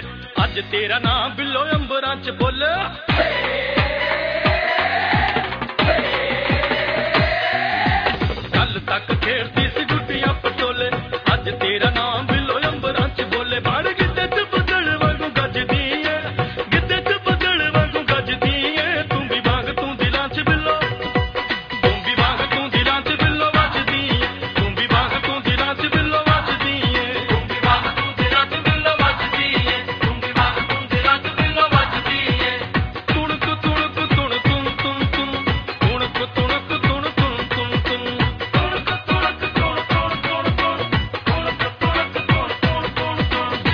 अज तेरा नाम बिल्लो अंबरां च बोले। कल तक खेड़ती सी गुड्डियां पटोले, अज तेरा नाम बिल्लो अंबरां च बोले। बाड़ गिद्दे च बदल वांगू गजदी है, गिद्दे च बदल वांगू गजदी है। तू भी वांग तू दिलां च बिल्लो, तू भी वांग तू दिलां च बिल्लो वजदी है। तू भी वांग तू दिलां च बिल्लो वजदी है। तू भी वांग तू दिलां च बिल्लो वजदी है। तू भी वांग तू दिलां च बिल्लो वजदी है। तुणक तुणक तुण तुण तुण तुण, तुणक तुणक तुण तुण तुण तुण, तुणक तुणक तुण तुण तुण तुण, तुणक तुणक तुण तुण तुण तुण।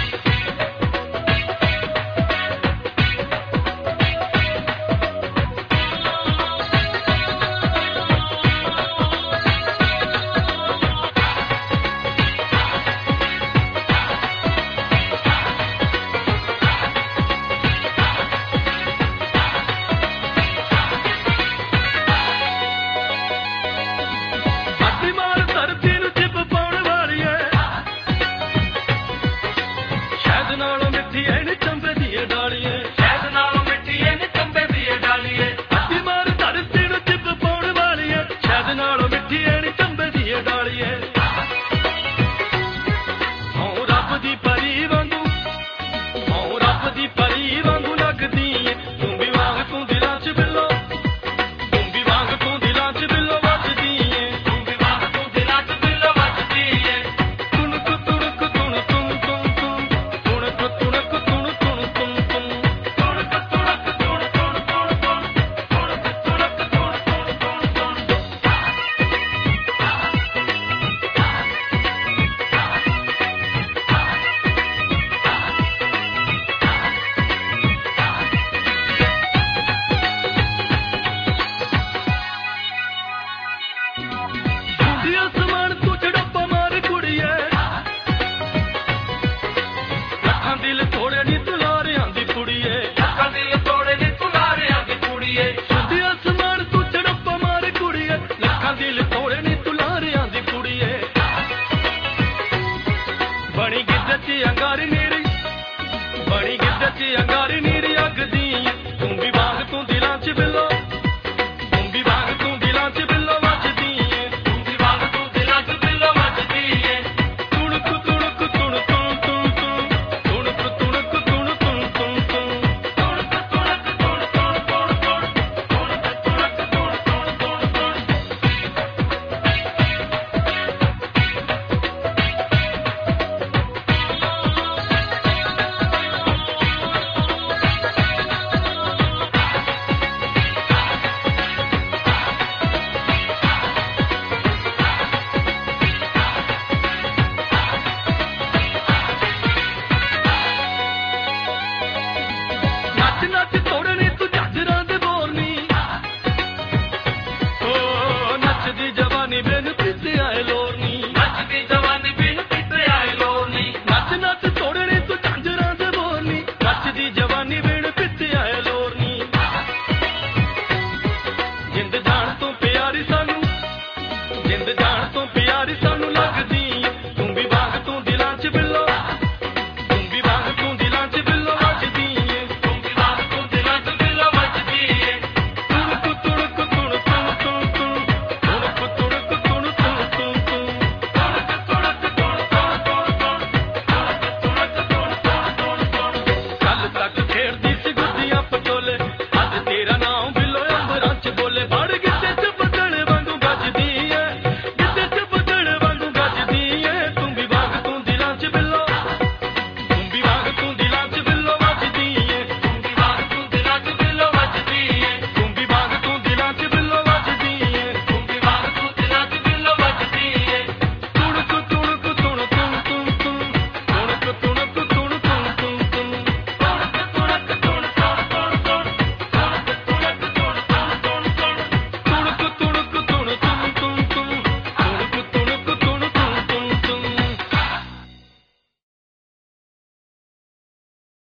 ਅੱਡੀ ਮਾਰ ਧਰਤੀ ਨੂੰ ਚਿਪ ਪਾਉਣ ਵਾਲੀ ਐ, ਸ਼ਹਿਦ ਨਾਲੋਂ ਮਿੱਠੀ ਐ ਨੀ ਚੰਬੇ ਦੀ ਇਹ ਡਾਲੀ ਐ। ਸ਼ਹਿਦ ਨਾਲੋਂ ਮਿੱਠੀ ਐ ਨੀ ਚੰਬੇ ਦੀ ਇਹ ਡਾਲੀ ਐ। ਅੱਡੀ ਮਾਰ ਧਰਤੀ ਨੂੰ ਚਿਪ ਪਾਉਣ ਵਾਲੀ ਐ, ਸ਼ਹਿਦ ਨਾਲੋਂ ਮਿੱਠੀ ਐ ਨੀ ਚੰਬੇ ਦੀ ਇਹ ਡਾਲੀ ਐ। ਹਉ ਰੱਬ ਦੀ ਪਰੀ ਵਾਂਗੂ, ਹਉ ਰੱਬ ਦੀ ਪਰੀ ਵਾਂਗੂ ਲੱਗਦੀ ਐ। ਤੂੰ ਵੀ ਵਾਂਗ ਤੂੰ ਦਿਲਾਂ 'ਚ ਬਿੱਲੋ, ਤੂੰ ਵੀ ਵਾਂਗ ਤੂੰ ਦਿਲਾਂ 'ਚ ਬਿੱਲੋ ਵੱਜਦੀ ਐ। ਤੂੰ ਵੀ ਵਾਂਗ ਤੂੰ ਦਿਲਾਂ 'ਚ ਬਿੱਲੋ ਵੱਜਦੀ ਐ। ਤੁਣਕ ਤੁਣਕ ਤੁਣ ਤੁਣ ਤੁਣ ਤੁਣ, ਤੁਣਕ ਤੁਣਕ ਤੁਣ ਤੁਣ ਤੁਣ ਤੁਣ, ਤੁਣਕ ਤੁਣਕ ਤੁਣ ਤੁਣ ਤੁਣ ਤੁਣ, ਤੁਣਕ ਤੁਣਕ ਤੁਣ ਤੁਣ ਤੁਣ ਤੁਣ। ਹੁੰਦੀ ਅਸਮਾਨ ਤੂੰ ਚੜੱਪਾ ਮਾਰ ਕੁੜੀਏ, ਲੱਖਾਂ ਦਿਲ ਤੋੜੇ ਨੀ ਤੂੰ ਲਾਰਿਆਂ ਦੀ ਕੁੜੀਏ। ਲੱਖਾਂ ਦਿਲ ਤੋੜੇ ਨੀ ਤੂੰ ਲਾਰਿਆਂ ਦੀ ਕੁੜੀਏ। ਹੁੰਦੀ ਅਸਮਾਨ ਤੂੰ ਚੜੱਪਾ ਮਾਰ ਕੁੜੀਏ, ਲੱਖਾਂ ਦਿਲ ਤੋੜੇ ਨੀ ਤੂੰ ਲਾਰਿਆਂ ਦੀ ਕੁੜੀਏ। ਬਣੀ ਗਿੱਧ 'ਚ ਅੰਗਾਰੀ ਨੀਰੀ, ਬਣੀ ਗਿੱਧ 'ਚ ਅੰਗਾਰੀ ਨੀ